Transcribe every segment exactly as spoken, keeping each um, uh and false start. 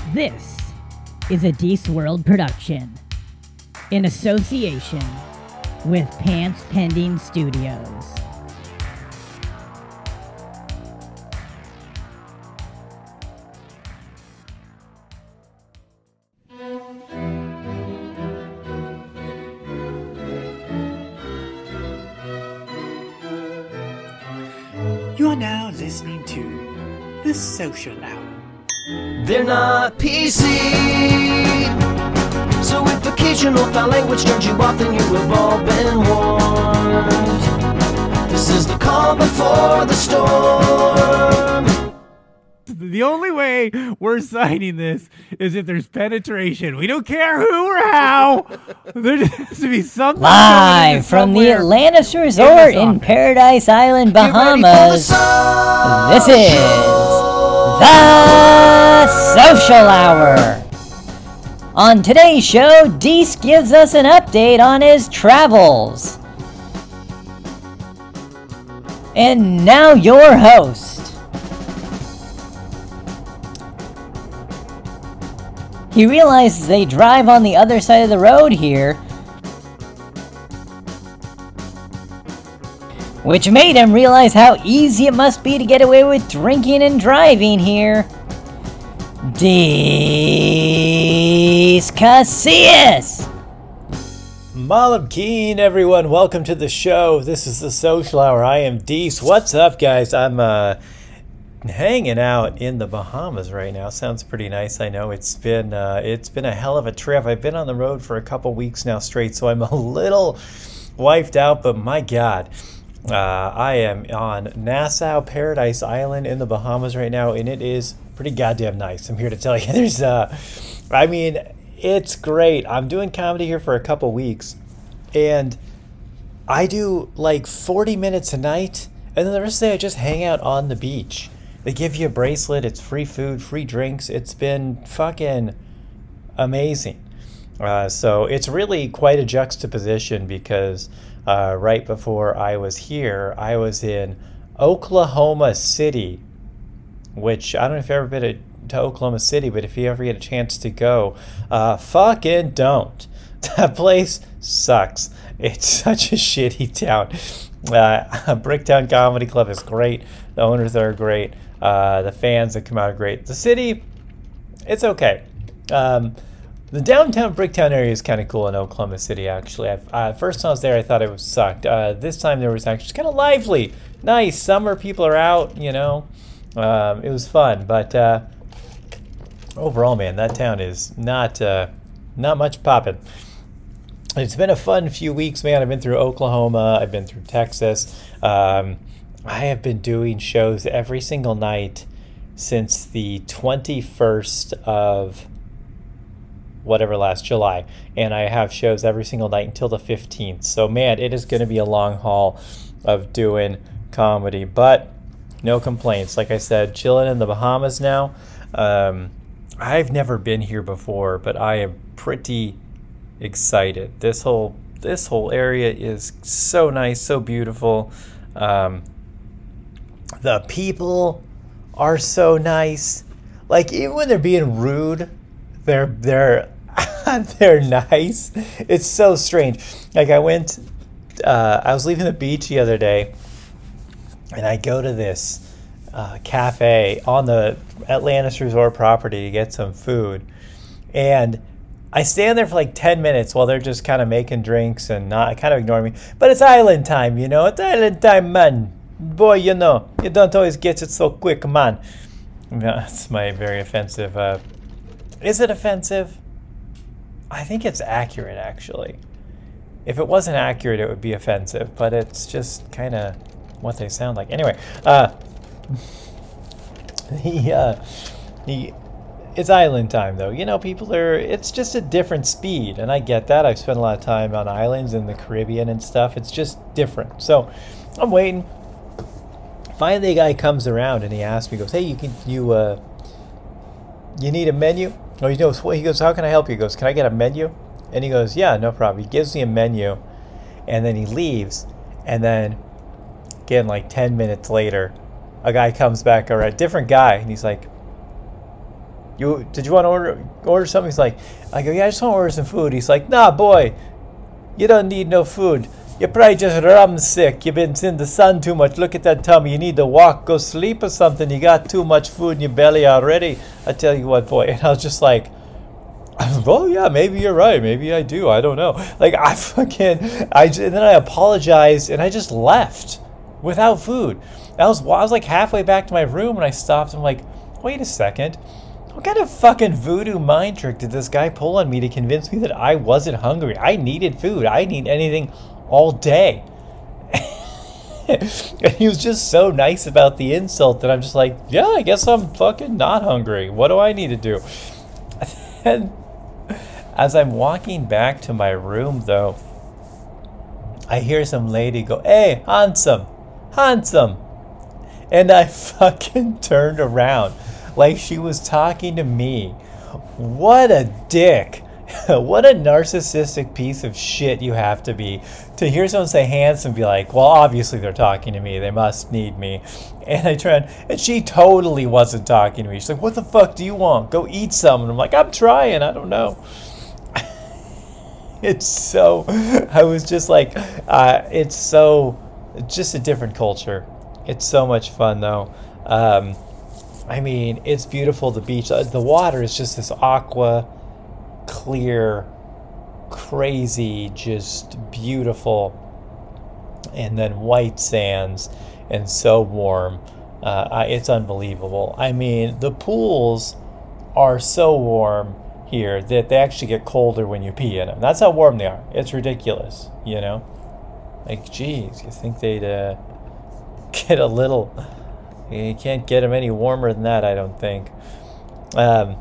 This is a Deece World production in association with Pants Pending Studios. You're now listening to The Social Hour. They're not P C, so if occasional foul language turns you off, then you have all been warned. This is the calm before the storm. The only way we're signing this is if there's penetration. We don't care who or how. There has to be something. Live from the Atlantis Resort in, in Paradise Island, Bahamas. This is The Social Hour. On today's show, Deece gives us an update on his travels. And now your host. He realizes they drive on the other side of the road here, which made him realize how easy it must be to get away with drinking and driving here. Deece Casillas! Malam Keen, everyone. Welcome to the show. This is The Social Hour. I am Deece. What's up, guys? I'm, uh... hanging out in the Bahamas right now. Sounds pretty nice. I know it's been uh, it's been a hell of a trip. I've been on the road for a couple weeks now straight, so I'm a little wiped out, but my God, uh, I am on Nassau Paradise Island in the Bahamas right now, and it is pretty goddamn nice. I'm here to tell you, there's, uh, I mean, it's great. I'm doing comedy here for a couple weeks, and I do like forty minutes a night, and then the rest of the day I just hang out on the beach. They give you a bracelet. It's free food, free drinks. It's been fucking amazing. Uh, so it's really quite a juxtaposition because uh, right before I was here, I was in Oklahoma City, which I don't know if you've ever been to, to Oklahoma City, but if you ever get a chance to go, uh, fucking don't. That place sucks. It's such a shitty town. Uh, Bricktown Comedy Club is great. The owners there are great. Uh, the fans that come out are great. The city, it's okay. Um, the downtown Bricktown area is kind of cool in Oklahoma City, actually. I, uh, first time I was there, I thought it was sucked. Uh, this time there was actually kind of lively, nice. Summer, people are out, you know. Um, it was fun, but uh, overall, man, that town is not uh, not much popping. It's been a fun few weeks, man. I've been through Oklahoma. I've been through Texas. Um, I have been doing shows every single night since the twenty-first of whatever last July. And I have shows every single night until the fifteenth. So, man, it is going to be a long haul of doing comedy. But no complaints. Like I said, chilling in the Bahamas now. Um, I've never been here before, but I am pretty excited. This whole this whole area is so nice, so beautiful. Um, the people are so nice. Like, even when they're being rude, they're they're they're nice. It's so strange. Like, I went, uh, I was leaving the beach the other day, and I go to this uh, cafe on the Atlantis Resort property to get some food, and I stand there for like ten minutes while they're just kind of making drinks and not kind of ignoring me. But it's island time, you know. It's island time, man. Boy, you know, you don't always get it so quick, man. That's my very offensive. Uh, is it offensive? I think it's accurate, actually. If it wasn't accurate, it would be offensive. But it's just kind of what they sound like. Anyway, uh, the, uh, the, it's island time, though. You know, people are, it's just a different speed. And I get that. I've spent a lot of time on islands in the Caribbean and stuff. It's just different. So I'm waiting. Finally, the guy comes around and he asks me, he goes, hey, you can, you, uh, you need a menu? Oh, he goes, he goes, how can I help you? He goes, can I get a menu? And he goes, yeah, no problem. He gives me a menu, and then he leaves. And then, again, like ten minutes later, a guy comes back, or a different guy, and he's like, You did you want to order order something? He's like, I go, yeah, I just want to order some food. He's like, nah, boy, you don't need no food. You're probably just rum sick. You've been in the sun too much. Look at that tummy. You need to walk, go sleep or something. You got too much food in your belly already. I tell you what, boy. And I was just like, oh yeah, maybe you're right. Maybe I do. I don't know. Like I fucking, I and then I apologized and I just left without food. I was, I was like halfway back to my room and I stopped. I'm like, wait a second. What kind of fucking voodoo mind trick did this guy pull on me to convince me that I wasn't hungry? I needed food. I need anything all day. And he was just so nice about the insult that I'm just like, yeah, I guess I'm fucking not hungry. What do I need to do? And as I'm walking back to my room, though, I hear some lady go, hey, handsome, handsome. And I fucking turned around like she was talking to me. What a dick. What a narcissistic piece of shit you have to be to hear someone say handsome and be like, well, obviously they're talking to me. They must need me. And I turned, and she totally wasn't talking to me. She's like, what the fuck do you want? Go eat some. And I'm like, I'm trying. I don't know. It's so, I was just like, uh, it's so, just a different culture. It's so much fun, though. Um, I mean, it's beautiful, the beach. Uh, the water is just this aqua, clear, crazy, just beautiful. And then white sands and so warm. Uh, I, it's unbelievable. I mean, the pools are so warm here that they actually get colder when you pee in them. That's how warm they are. It's ridiculous, you know? Like, geez, you think they'd uh, get a little... You can't get them any warmer than that, I don't think. Um,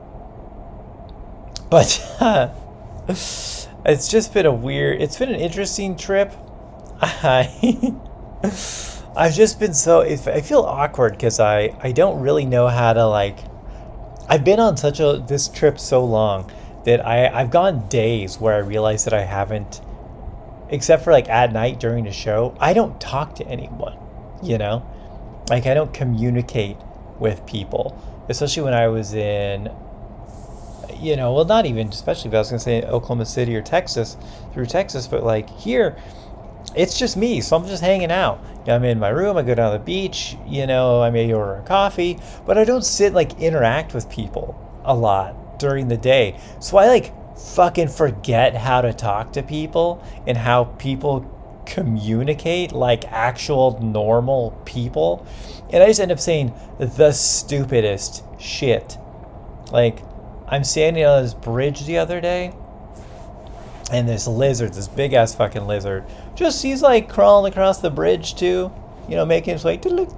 but uh, it's just been a weird... It's been an interesting trip. I... I've just been so... I feel awkward because I, I don't really know how to, like... I've been on such a this trip so long that I, I've gone days where I realize that I haven't, except for like at night during the show, I don't talk to anyone, you know? Like I don't communicate with people, especially when I was in, you know, well, not even, especially if I was going to say Oklahoma City or Texas, through Texas, but like here, it's just me, so I'm just hanging out. I'm in my room, I go down to the beach, you know, I may order a coffee, but I don't sit, like, interact with people a lot during the day. So I, like, fucking forget how to talk to people and how people communicate like actual normal people. And I just end up saying the stupidest shit. Like, I'm standing on this bridge the other day, and this lizard, this big ass fucking lizard, just he's like crawling across the bridge too, you know, making his way, you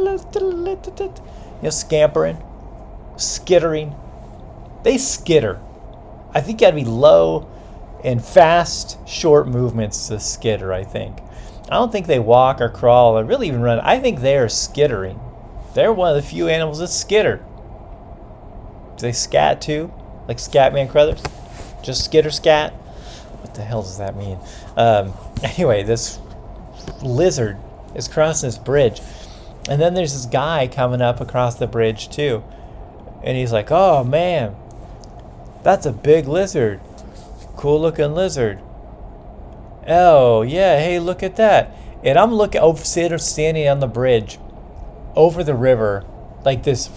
know, scampering, skittering. They skitter. I think you gotta be low and fast, short movements to skitter, I think. I don't think they walk or crawl or really even run. I think they are skittering. They're one of the few animals that skitter. Do they scat too? Like Scatman Crothers? Just skitter scat? What the hell does that mean? Um, anyway, this lizard is crossing this bridge. And then there's this guy coming up across the bridge too. And he's like, oh man, that's a big lizard. Cool looking lizard. Oh yeah, hey, look at that. And I'm looking over, standing on the bridge over the river, like this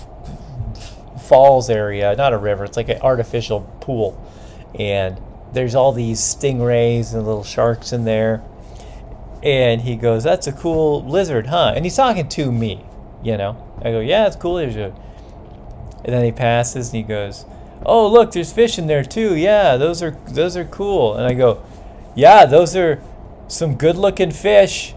falls area, not a river, it's like an artificial pool. And there's all these stingrays and little sharks in there. And he goes, that's a cool lizard, huh? And he's talking to me, you know. I go, yeah, it's cool lizard. And then he passes and he goes, oh, look, there's fish in there too. Yeah, those are those are cool. And I go, yeah, those are some good-looking fish.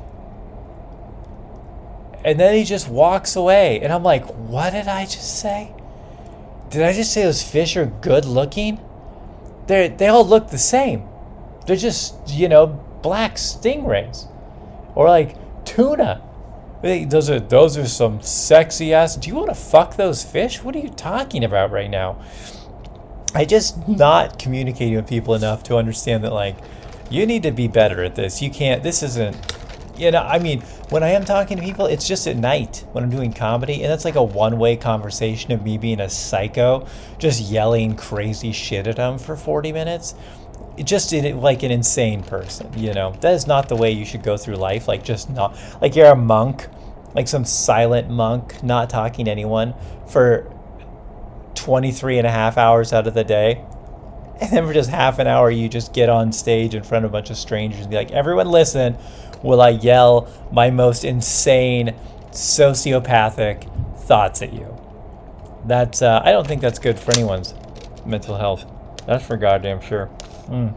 And then he just walks away. And I'm like, what did I just say? Did I just say those fish are good-looking? They they all look the same. They're just, you know, black stingrays. Or like tuna. They, those are those are some sexy ass. Do you want to fuck those fish? What are you talking about right now? I just not communicating with people enough to understand that, like, you need to be better at this. You can't, this isn't, You know, I mean, when I am talking to people, it's just at night when I'm doing comedy, and that's like a one-way conversation of me being a psycho, just yelling crazy shit at them for forty minutes. Just in, like an insane person, you know. That is not the way you should go through life. Like, just not, like you're a monk, like some silent monk, not talking to anyone for twenty-three and a half hours out of the day. And then for just half an hour, you just get on stage in front of a bunch of strangers and be like, everyone listen, will I yell my most insane, sociopathic thoughts at you? That's, uh, I don't think that's good for anyone's mental health. That's for goddamn sure. Mm.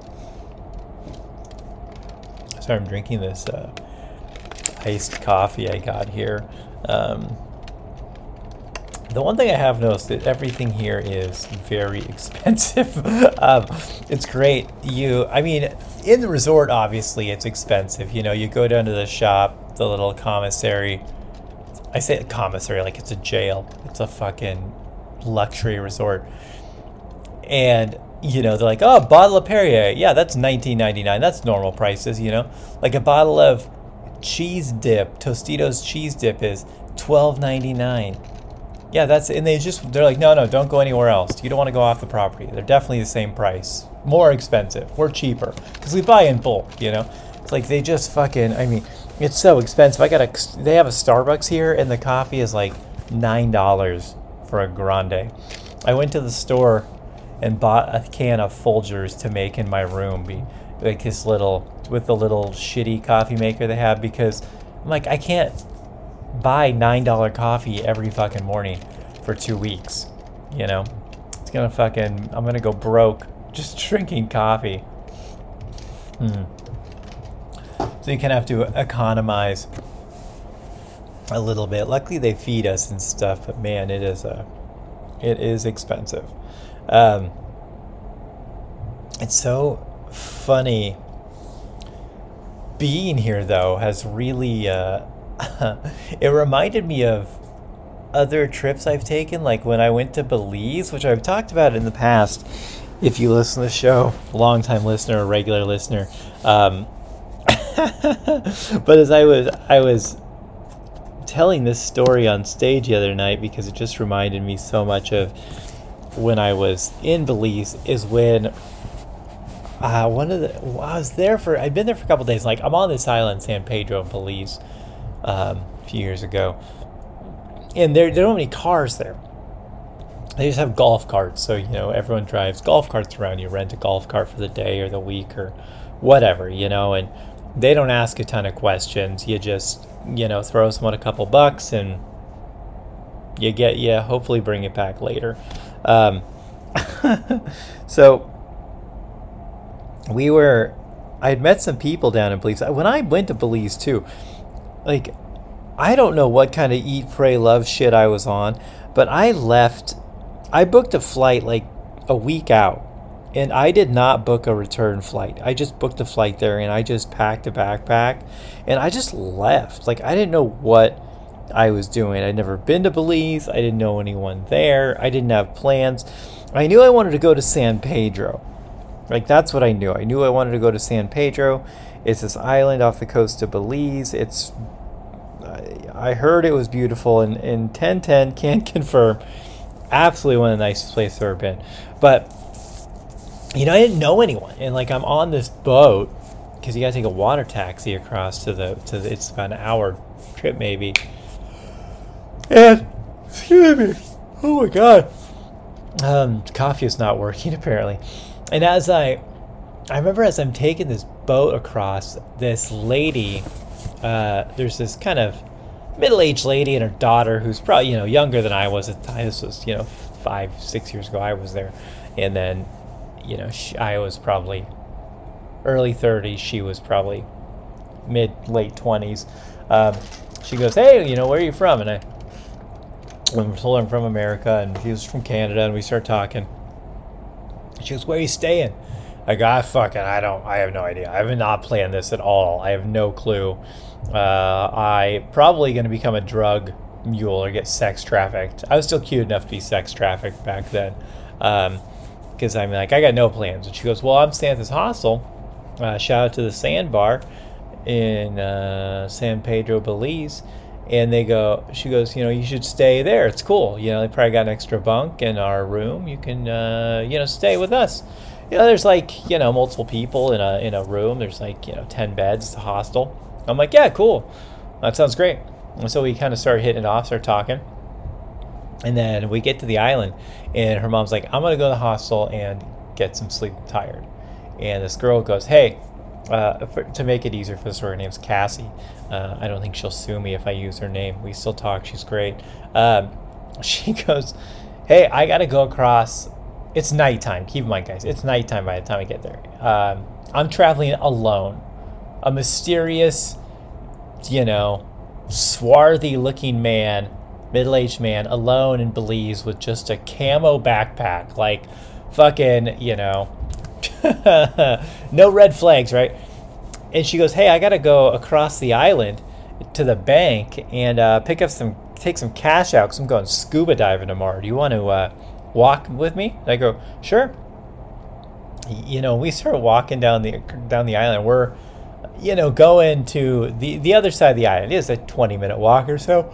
Sorry, I'm drinking this uh, iced coffee I got here. Um, the one thing I have noticed that everything here is very expensive. um, it's great. You, I mean, in the resort, obviously, it's expensive. You know, you go down to the shop, the little commissary. I say commissary like it's a jail. It's a fucking luxury resort. And you know, they're like, oh, a bottle of Perrier. Yeah, that's nineteen ninety-nine. That's normal prices, you know. Like a bottle of cheese dip, Tostitos cheese dip is twelve ninety-nine. Yeah, that's, and they just, they're like, no, no, don't go anywhere else. You don't want to go off the property. They're definitely the same price. More expensive. We're cheaper. Because we buy in bulk, you know. It's like they just fucking, I mean, it's so expensive. I got a, they have a Starbucks here, and the coffee is like nine dollars for a grande. I went to the store and bought a can of Folgers to make in my room, be like this little, with the little shitty coffee maker they have, because I'm like, I can't buy nine dollar coffee every fucking morning for two weeks, you know? It's gonna fucking, I'm gonna go broke just drinking coffee. Hmm. So you kind of have to economize a little bit. Luckily they feed us and stuff, but man, it is a, it is expensive. Um, it's so funny being here, though, has really, uh, it reminded me of other trips I've taken, like when I went to Belize, which I've talked about in the past. If you listen to the show, long-time listener or regular listener. Um, but as I was, I was telling this story on stage the other night because it just reminded me so much of when I was in Belize, is when uh, one of the, I was there for, I'd been there for a couple of days. Like, I'm on this island, San Pedro, in Belize, um, a few years ago. And there, there don't have any cars there. They just have golf carts. So, you know, everyone drives golf carts around. You rent a golf cart for the day or the week or whatever, you know, and they don't ask a ton of questions. You just, you know, throw someone a couple bucks and you get, yeah, hopefully bring it back later. Um, so we were, I had met some people down in Belize. When I went to Belize too, like, I don't know what kind of eat, pray, love shit I was on, but I left, I booked a flight like a week out, and I did not book a return flight. I just booked a flight there, and I just packed a backpack, and I just left. Like, I didn't know what I was doing. I'd never been to Belize. I didn't know anyone there. I didn't have plans. I knew I wanted to go to San Pedro. Like, that's what I knew. I knew I wanted to go to San Pedro. It's this island off the coast of Belize. It's, I heard it was beautiful, and, and ten ten can't confirm. Absolutely one of the nicest places I've ever been. But, you know, I didn't know anyone. And, like, I'm on this boat, because you got to take a water taxi across to the, to the, it's about an hour trip maybe. And, excuse me, oh my god, um, coffee is not working apparently. And as I, I remember as I'm taking this boat across, this lady, uh, there's this kind of middle-aged lady and her daughter who's probably, you know, younger than I was at the time. This was, you know, five, six years ago I was there. And then, you know, she, I was probably early thirties. She was probably mid, late twenties. Um, she goes, hey, you know, where are you from? And I, when told her I'm from America, and she was from Canada, and we start talking. She goes, where are you staying? I go, ah, fucking, I don't, I have no idea. I have not planned this at all. I have no clue. Uh, I probably going to become a drug mule or get sex trafficked. I was still cute enough to be sex trafficked back then. Um, because I'm like, I got no plans. And she goes, well, I'm staying at this hostel. Uh, shout out to the Sandbar. in uh, San Pedro, Belize. And they go, she goes, you know, you should stay there. It's cool. You know, they probably got an extra bunk in our room. You can, uh, you know, stay with us. You know, there's like, you know, multiple people in a in a room. There's like, you know, ten beds. It's a hostel. I'm like, yeah, cool. That sounds great. And so we kind of start hitting it off, start talking. And then we get to the island, and her mom's like, I'm going to go to the hostel and get some sleep. I'm tired. And this girl goes, hey, uh, for, to make it easier for the story, her name's Cassie. Uh, I don't think she'll sue me if I use her name. We still talk. She's great. Um, she goes, hey, I got to go across. It's nighttime. Keep in mind, guys, it's nighttime by the time I get there. Um, I'm traveling alone. A mysterious, you know, swarthy-looking man, middle-aged man, alone in Belize with just a camo backpack. Like, fucking, you know, no red flags, right? And she goes, hey, I got to go across the island to the bank and uh, pick up some, take some cash out because I'm going scuba diving tomorrow. Do you want to uh, walk with me? And I go, sure. You know, we start walking down the down the island. We're, you know, going to the, the other side of the island. It is a twenty-minute walk or so.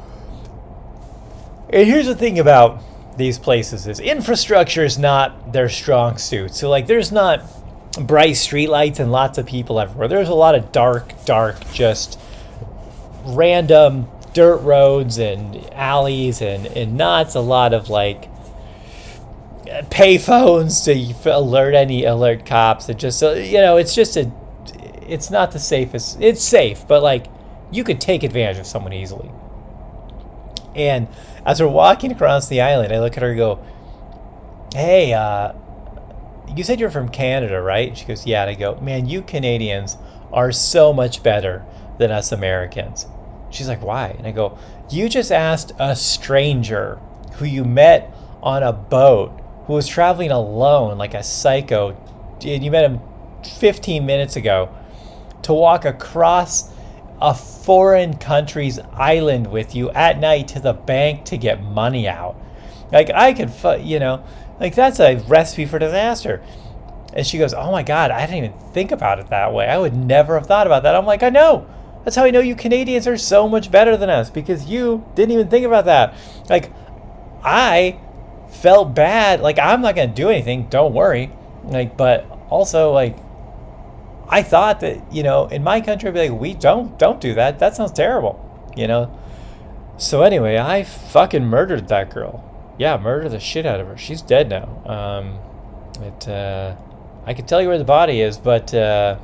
And here's the thing about these places is infrastructure is not their strong suit. So, like, there's not bright streetlights and lots of people everywhere. There's a lot of dark, dark, just random dirt roads and alleys and, and not a lot of like pay phones to alert any alert cops. It just, you know, it's just a, it's not the safest. It's safe, but like you could take advantage of someone easily. And as we're walking across the island, I look at her and go, hey, uh, you said you're from Canada, right? She goes, yeah. And I go, man, you Canadians are so much better than us Americans. She's like, why? And I go, you just asked a stranger who you met on a boat who was traveling alone like a psycho, and you met him fifteen minutes ago, to walk across a foreign country's island with you at night to the bank to get money out. Like, I could, you know, like, that's a recipe for disaster. And she goes, oh my God, I didn't even think about it that way. I would never have thought about that. I'm like, I know. That's how I know you Canadians are so much better than us, because you didn't even think about that. Like, I felt bad. Like, I'm not going to do anything. Don't worry. Like, but also, like, I thought that, you know, in my country, I'd be like, we don't, don't do that. That sounds terrible, you know? So anyway, I fucking murdered that girl. Yeah, murdered the shit out of her. She's dead now. Um, it, uh, I can tell you where the body is, but, uh,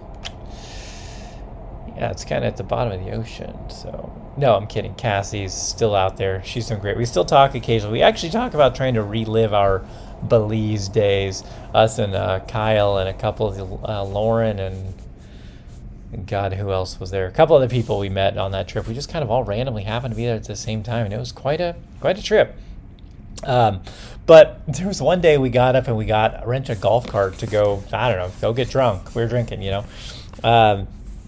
yeah, it's kind of at the bottom of the ocean. So, no, I'm kidding. Cassie's still out there. She's doing great. We still talk occasionally. We actually talk about trying to relive our Belize days. Us and uh, Kyle and a couple of the, uh, Lauren and, and God, who else was there? A couple other people we met on that trip. We just kind of all randomly happened to be there at the same time, and it was quite a quite a trip. Um, but there was one day we got up and we got rented a golf cart to go, I don't know, go get drunk. We were drinking, you know. Um,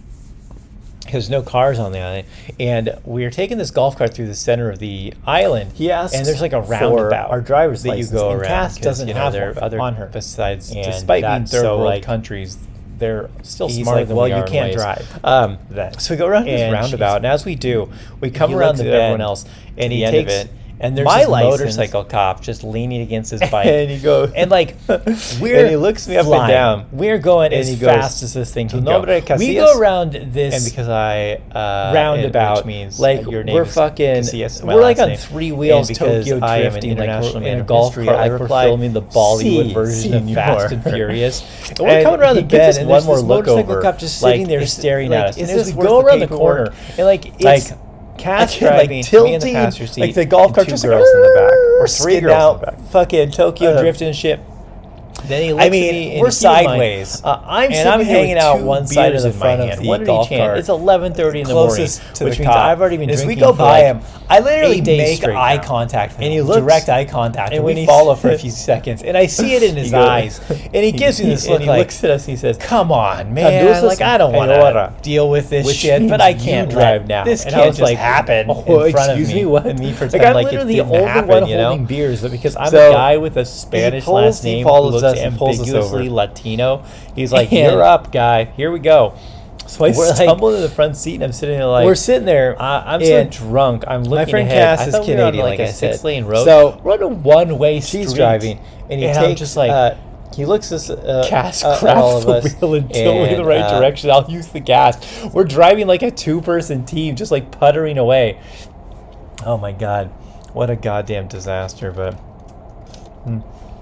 There's no cars on the island, and we were taking this golf cart through the center of the island. He asked, and there's like a roundabout, our driver's that license, you go and around. Cass doesn't you know, have there one are other on her. Besides, And despite being that's third so, world like, countries, they're still he's smarter like, than well, we you are in can't ways. drive. Um, Then. so we go around this And roundabout, she's- and as we do, we come he around looks the at bend, everyone else and to he the end of takes it, and there's my this license- motorcycle cop just leaning against his bike, And he goes, and like we're and he looks me up flying. and down. We're going And as he goes, fast as this thing "Tu can go. nombre We Casillas?" go around this, And because I uh, roundabout, which means like your name we're is fucking, Casillas, my we're like last on name. three wheels And because Tokyo I am an drifting international like, man in a of golf history, cart, I like we're reply, filming the Bollywood "Si, version of señor." Fast and Furious. And we're And coming around the he gives bend, us and one there's more this look motorcycle over, cop just like, sitting there is- staring like, at us. is And this as we worth go the around the paperwork? corner, and like it's Like, Cass like driving, tilting, me in the passenger seat, like the golf and cart two just girls like, in the back, or three skidding girls out, in the back. fucking Tokyo Uh, drifting and shit. Then he looks I mean, at me and we're keep in mind, sideways. Uh, I'm And I'm sitting here hanging with out two one side of beers the in my front of hand, the one at golf each hand. cart, It's eleven thirty in the morning, closest to which the means cop. I've already been As we drinking go for by like him, I literally eight days make straight eye now. contact with and him, he looks direct eye contact, and and when we he follow says- for a few seconds, and I see it in his He goes- eyes, and he gives me this and look he like, looks at us. He says, "Come on, man! Conduces Like, I don't want ahora. to deal with this Which shit, means but I you can't drive let now. This And can't I was just like, happen oh, in front excuse of me, me. what? And me Like, pretend I'm like, it literally the didn't only happen, one you know? holding beers, but because I'm So, a guy with a Spanish pulls- last he name follows who looks us and pulls us ambiguously over. Latino, he's like, And- "You're up, guy. Here we go." So I We're, like- stumbled in the front seat, and I'm sitting there like We're sitting there. I, I'm so and drunk. I'm looking my friend ahead. Cass I is thought we were on, Canadian, like, like a I said. six lane road. So- we're on a one way street. She's driving, and he And takes I'm just like, uh, he looks us, uh, Cass, uh, grab at all of the us, wheel and tilt me in the and, right uh, direction. I'll use the gas. We're driving like a two-person team, just like puttering away. Oh my god, what a goddamn disaster! But hmm.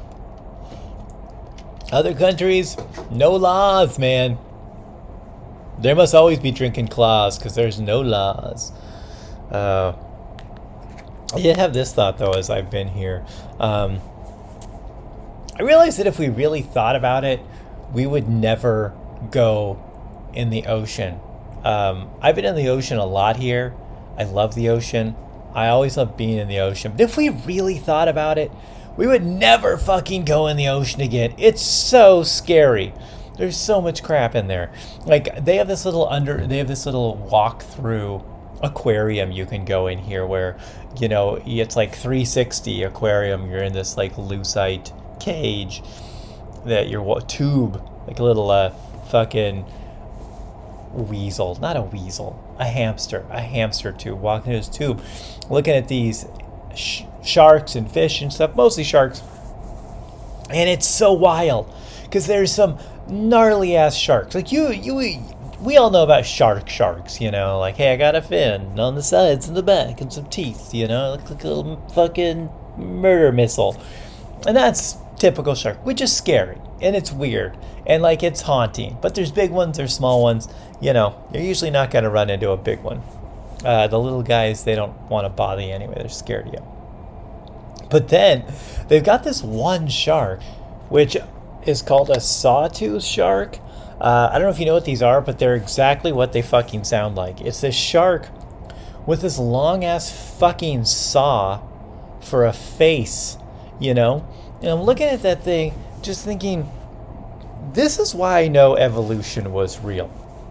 Other countries, no laws, man. There must always be drinking claws because there's no laws. Uh, I did have this thought though as I've been here. Um, I realized that if we really thought about it, we would never go in the ocean. Um, I've been in the ocean a lot here. I love the ocean. I always love being in the ocean. But if we really thought about it, we would never fucking go in the ocean again. It's so scary. There's so much crap in there. Like they have this little under, they have this little walk-through aquarium you can go in here where, you know, it's like three sixty aquarium. You're in this like lucite cage that your wa- tube, like a little uh, fucking weasel, not a weasel, a hamster, a hamster tube, walking in his tube, looking at these sh- sharks and fish and stuff, mostly sharks. And it's so wild because there's some gnarly ass sharks. Like you, you, we all know about shark sharks, you know, like, hey, I got a fin on the sides and the back and some teeth, you know, looks like a little fucking murder missile. And that's typical shark, which is scary and it's weird and like it's haunting. But there's big ones, there's small ones. You know, you're usually not going to run into a big one. Uh, the little guys, they don't want to bother you anyway. They're scared of you. But then they've got this one shark, which is called a sawtooth shark. Uh, I don't know if you know what these are, but they're exactly what they fucking sound like. It's this shark with this long ass fucking saw for a face, you know? And I'm looking at that thing, just thinking, this is why I know evolution was real.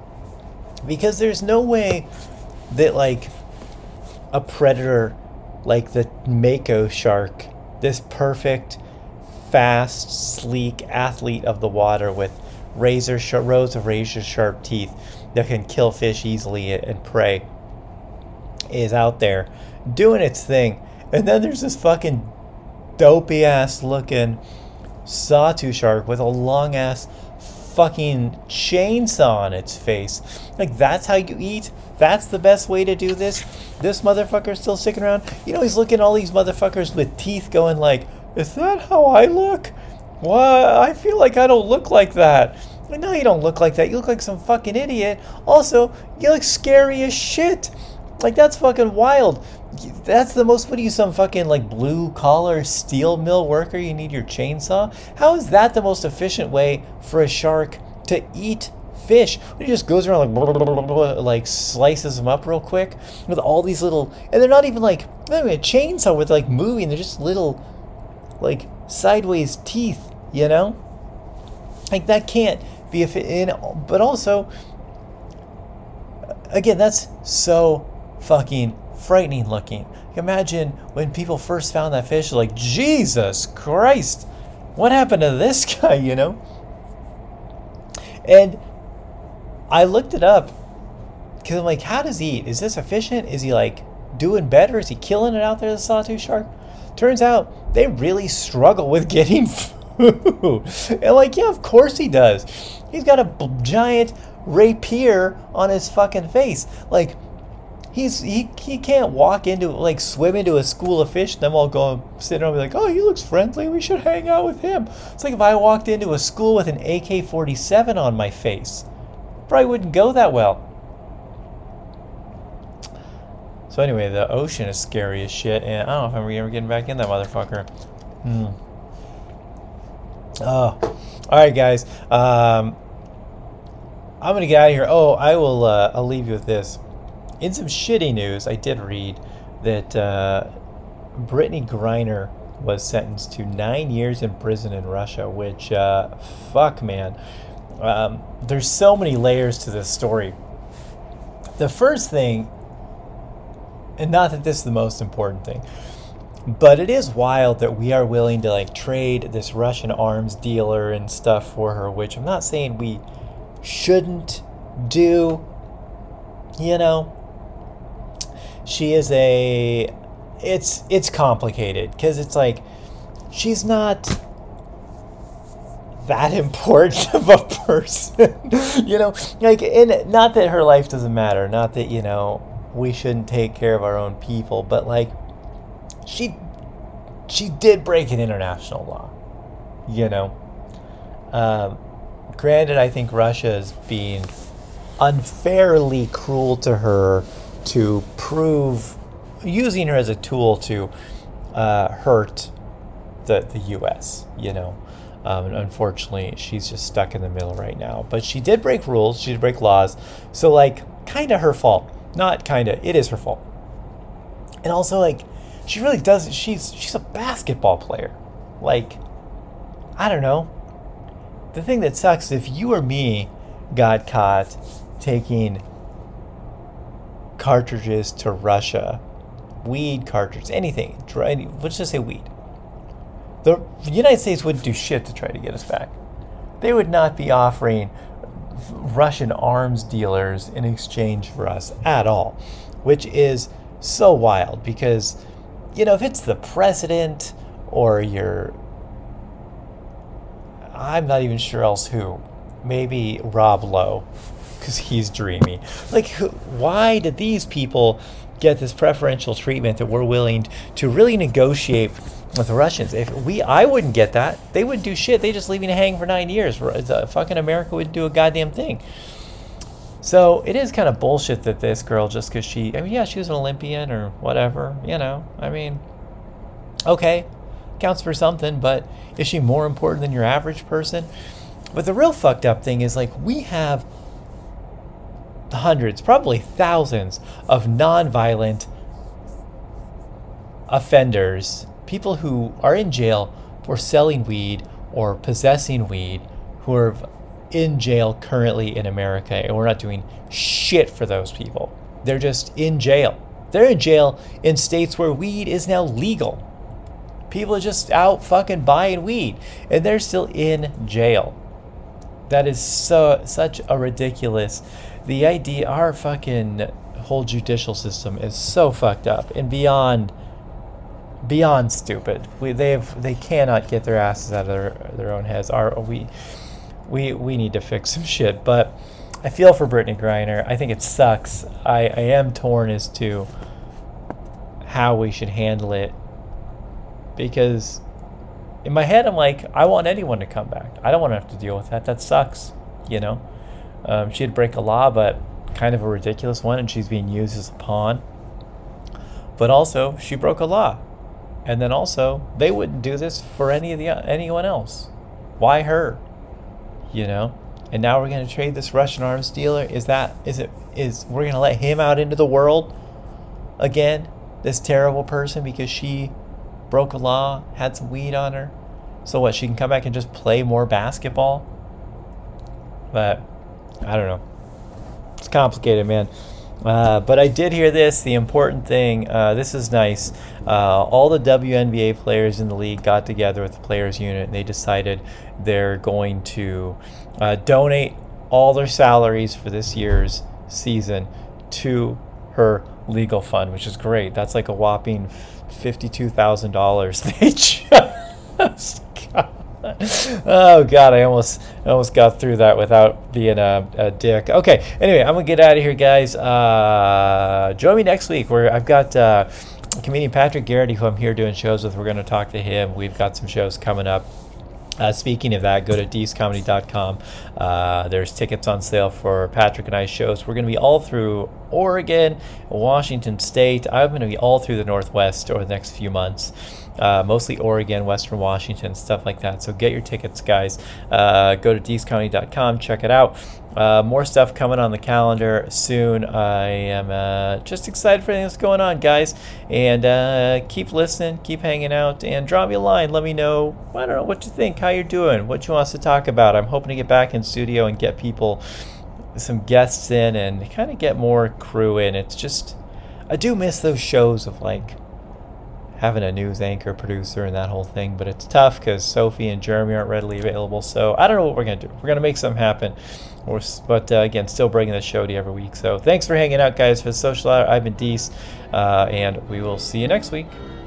Because there's no way that, like, a predator like the mako shark, this perfect, fast, sleek athlete of the water with razor sharp, rows of razor sharp teeth that can kill fish easily and prey, is out there doing its thing. And then there's this fucking dopey ass looking sawtooth shark with a long ass fucking chainsaw on its face. Like, that's how you eat? That's the best way to do this? This motherfucker's still sticking around? You know, he's looking at all these motherfuckers with teeth going like, is that how I look? What? I feel like I don't look like that. Like, no, you don't look like that. You look like some fucking idiot. Also, you look scary as shit. Like, that's fucking wild. That's the most, what are you, some fucking like blue collar steel mill worker? You need your chainsaw? How is that the most efficient way for a shark to eat fish? He just goes around like, blah, blah, blah, blah, like slices them up real quick with all these little, and they're not even like, they're not even a chainsaw with like moving. They're just little like sideways teeth, you know? Like, that can't be a fit in, but also, again, that's so fucking frightening looking. Imagine when people first found that fish, like, Jesus Christ, what happened to this guy, you know? And I looked it up because I'm like, how does he eat? Is this efficient? Is he like doing better? Is he killing it out there, the sawtooth shark? Turns out they really struggle with getting food. And like, yeah, of course he does. He's got a b- giant rapier on his fucking face. Like, He's he he can't walk into, like, swim into a school of fish and then we'll go and sit around and be like, oh, he looks friendly, we should hang out with him. It's like if I walked into a school with an A K forty-seven on my face. Probably wouldn't go that well. So anyway, the ocean is scary as shit, and I don't know if I'm ever getting back in that motherfucker. Hmm. Oh. Alright, guys. Um, I'm gonna get out of here. Oh, I will uh, I'll leave you with this. In some shitty news, I did read that uh, Brittany Griner was sentenced to nine years in prison in Russia, which, uh, fuck, man. Um, there's so many layers to this story. The first thing, and not that this is the most important thing, but it is wild that we are willing to, like, trade this Russian arms dealer and stuff for her, which I'm not saying we shouldn't do, you know, she is a, it's, it's complicated because it's like, she's not that important of a person, you know, like, and not that her life doesn't matter, not that, you know, we shouldn't take care of our own people, but like, she, she did break an international law, you know. Um, granted, I think Russia is being unfairly cruel to her to prove, using her as a tool to uh, hurt the the U S, you know. Um, and unfortunately, she's just stuck in the middle right now. But she did break rules. She did break laws. So, like, kind of her fault. Not kind of. It is her fault. And also, like, she really does. She's she's a basketball player. Like, I don't know. The thing that sucks, if you or me got caught taking cartridges to Russia, weed cartridges, anything, try, let's just say weed. The United States wouldn't do shit to try to get us back. They would not be offering Russian arms dealers in exchange for us at all, which is so wild because, you know, if it's the president or your, I'm not even sure else who, maybe Rob Lowe, because he's dreamy. Like, who, why did these people get this preferential treatment that we're willing to really negotiate with the Russians? If we, I wouldn't get that. They wouldn't do shit. They just leave me to hang for nine years. Uh, fucking America wouldn't do a goddamn thing. So it is kind of bullshit that this girl, just because she, I mean, yeah, she was an Olympian or whatever, you know. I mean, okay, counts for something, but is she more important than your average person? But the real fucked up thing is, like, we have hundreds, probably thousands of non-violent offenders, people who are in jail for selling weed or possessing weed, who are in jail currently in America, and we're not doing shit for those people. They're just in jail. They're in jail in states where weed is now legal. People are just out fucking buying weed, and they're still in jail. That is so such a ridiculous. The idea, our fucking whole judicial system is so fucked up and beyond, beyond stupid. We they've they cannot get their asses out of their their own heads. Our we, we we need to fix some shit. But I feel for Brittany Griner. I think it sucks. I I am torn as to how we should handle it, because in my head I'm like, I want anyone to come back. I don't want to have to deal with that. That sucks, you know. Um, she'd break a law, but kind of a ridiculous one, and she's being used as a pawn. But also, she broke a law, and then also they wouldn't do this for any of the anyone else. Why her? You know. And now we're going to trade this Russian arms dealer. Is that is it? Is we're going to let him out into the world again? This terrible person, because she broke a law, had some weed on her. So what? She can come back and just play more basketball? But I don't know. It's complicated, man. Uh, but I did hear this. The important thing, uh, this is nice. Uh, all the W N B A players in the league got together with the players unit, and they decided they're going to uh, donate all their salaries for this year's season to her legal fund, which is great. That's like a whopping fifty-two thousand dollars they just got. Oh God, I almost I almost got through that without being a, a dick. Okay, anyway, I'm gonna get out of here, guys. Uh, join me next week where I've got uh, comedian Patrick Garrity, who I'm here doing shows with. We're gonna talk to him. We've got some shows coming up. Uh, speaking of that, go to dees comedy dot com. Uh, there's tickets on sale for Patrick and I's shows. We're going to be all through Oregon, Washington State. I'm going to be all through the Northwest over the next few months. Uh, mostly Oregon, Western Washington, stuff like that. So get your tickets, guys. Uh, go to dees comedy dot com. Check it out. Uh, more stuff coming on the calendar soon. I am uh, just excited for everything that's going on, guys. And uh, keep listening, keep hanging out, and drop me a line. Let me know, I don't know, what you think, how you're doing, what you want us to talk about. I'm hoping to get back in studio and get people, some guests in, and kind of get more crew in. It's just, I do miss those shows of like having a news anchor producer and that whole thing, but it's tough because Sophie and Jeremy aren't readily available. So I don't know what we're gonna do. We're gonna make something happen. We're, but uh, again, still bringing the show to you every week. So thanks for hanging out, guys. For the Social Hour, I've been Deese, uh, and we will see you next week.